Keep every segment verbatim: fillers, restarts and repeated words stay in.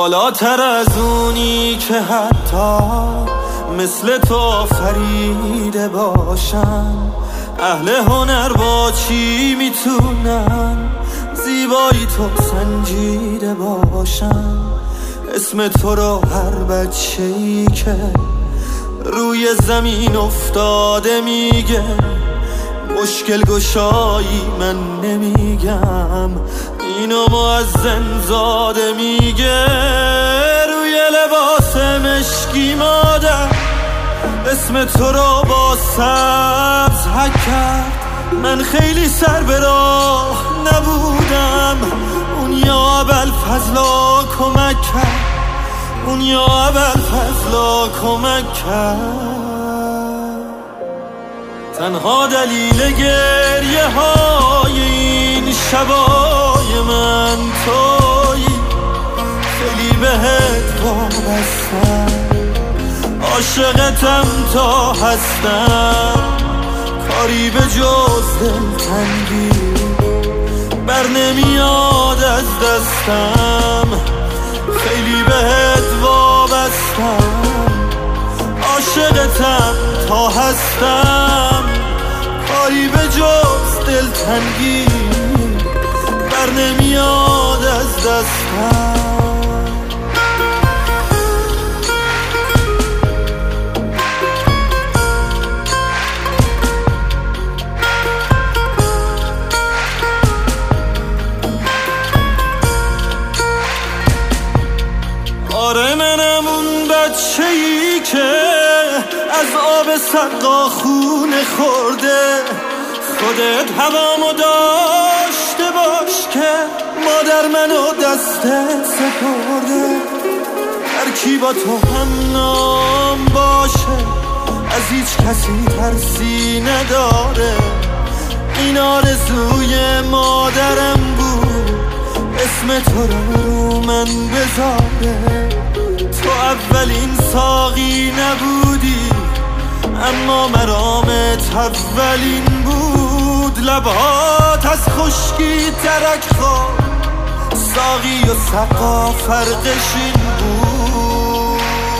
بالاتر از اونی که حتی مثل تو فریده باشن. اهل هنر با چی میتونن زیبایی تو سنجیده باشن؟ اسم تو رو هر بچه‌ای که روی زمین افتاده میگه. مشکل گشایی من نمیگم، اینو مؤذن زاده میگه. روی لباس مشکی مادر اسم تو رو با سبز حک کرد. من خیلی سر به راه نبودم، اون یا ابوالفضلا کمک کرد، اون یا ابوالفضلا کمک کرد. تنها دلیل گریه های این شبای من تویی، خیلی بهت وابستم، عاشقتم تا هستم. کاری به جز دلتنگی بر نمیاد از دستم، خیلی بهت وابستم، عاشقتم تا هستم. کاری به جز دلتنگی بر نمیاد از دستم. آره منم اون بچه‌ای که از آب سقا خونه خورده. خودت هوامو داشته باش که مادر منو دستت سپرده. هر کی با تو هم نام باشه از هیچ کسی ترسی نداره. این آرزوی مادرم بود اسم تو رو رو من بذاره. تو اولین ساقی نبودی اما مرامت اولین بود. لبهات از خشکی ترک خواه، ساقی و سقا فرقش این بود.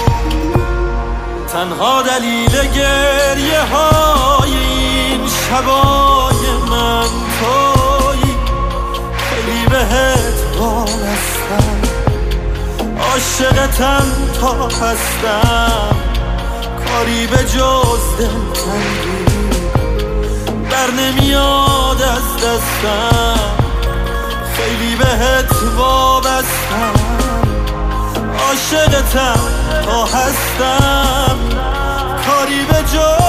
تنها دلیل گریه های این شبای من تویی، خیلی بهت وابستم، عاشقتم تا هستم. کاری به جز دلتنگی بر نمیاد از دستم، خیلی بهت وابستم، عاشقتم تا هستم. کاری به جز